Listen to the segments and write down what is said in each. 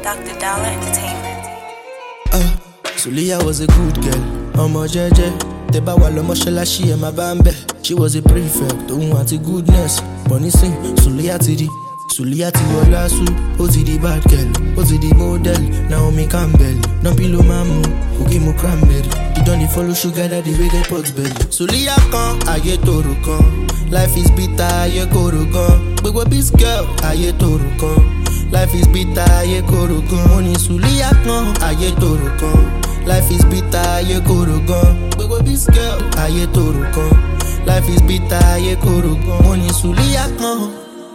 Dr. Dollar Entertainment. Sulia was a good girl, Omo Jeje. Teba wa lo mosalashi e ma bambe. She was a prefect, don't want the goodness. Bonnie sing, Sulia ti wọlá su, ó ti di bad girl, ó ti di model. Naomi Campbell, no pillow mamu, cookie mo cranberry. You don't follow sugar daddy wey get pot belly. Sulia kan, ayé toro kan. Life is bitter, ayé koro gan. Gbogbo bis girl, ayé toro kan. Life is bitter, ayé koro gan. Mo ní Sulia kan, ayé toro kan. Life is bitter, ayé koro gan. Gbogbo bis girl, ayé toro kan. Life is bitter, ayé koro gan. Mo ní Sulia kan.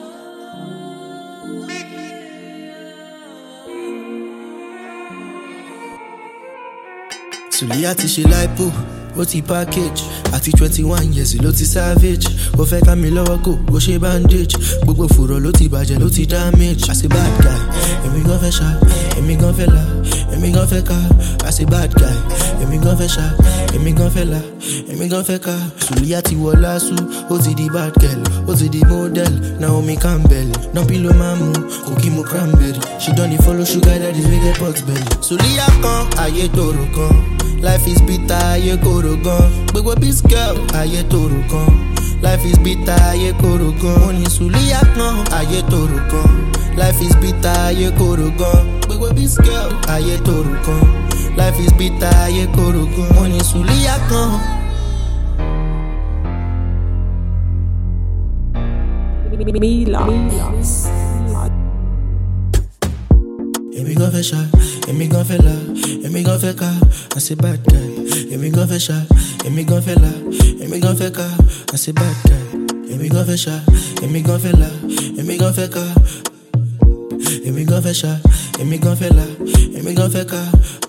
Sulia ti ṣe lipo, ó ti package. Àti 21 years ló ti savage. Ó fẹ́ ká mi lọ́wọ́ kò, ó ṣe bandage. Gbogbo fùrọ̀ ló ti bàjẹ́, ló ti damage. As a bad guy, èmi gan fẹ́ ṣá, èmi gan fẹ́ là, èmi gan fẹ́ ká. As a bad guy, èmi gan fẹ́ ṣá, èmi gan fẹ́ là, èmi gan fẹ́ ká. Sulia ti wọlá su, ó ti di bad girl, ó ti di model. Naomi Campbell, no pillow mamu, cookie mo cranberry. She don't follow sugar daddy wey get pot belly. Sulia kan, ayé toro kan. Life is bitter, ayé koro gan. Gbogbo bis girl, ayé toro kan. Life is bitter, ayé koro gan. Mo ní Sulia kan, ayé toro kan. Life is bitter, ayé koro gan. Gbogbo bis girl, ayé toro kan. Life is bitter, ayé koro gan. Mo ní Sulia kan. Èmi gan fẹ́ ṣá, èmi gan fẹ́ là, èmi gan fẹ́ ká. As a bad guy, èmi gan fẹ́ ṣá, èmi gan fẹ́ là, èmi gan fẹ́ ká. As a bad guy, èmi gan fẹ́ ṣá, èmi gan fẹ́ là, èmi gan fẹ́ ká. Èmi gan fẹ́ ṣá, èmi gan fẹ́ là, èmi gan fẹ́ ká.